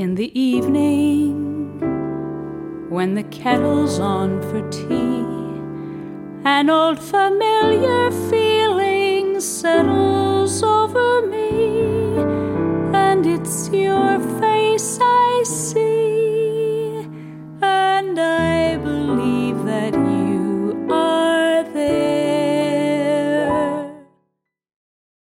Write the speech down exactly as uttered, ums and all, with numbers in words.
In the evening, when the kettle's on for tea, an old familiar feeling settles over me, and it's your